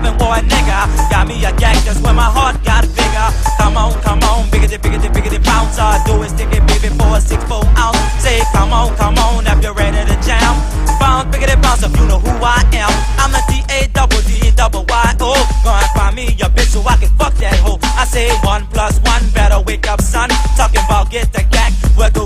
haven't war a nigga. Got me a gang just when my heart got bigger. Come on, biggity, biggity, biggity bouncer. Do it, stick it, baby, for a 6-4 ounce. Say, come on, if you're ready to jam. Bounce, biggity bounce, if you know who I am. I'm the D.A.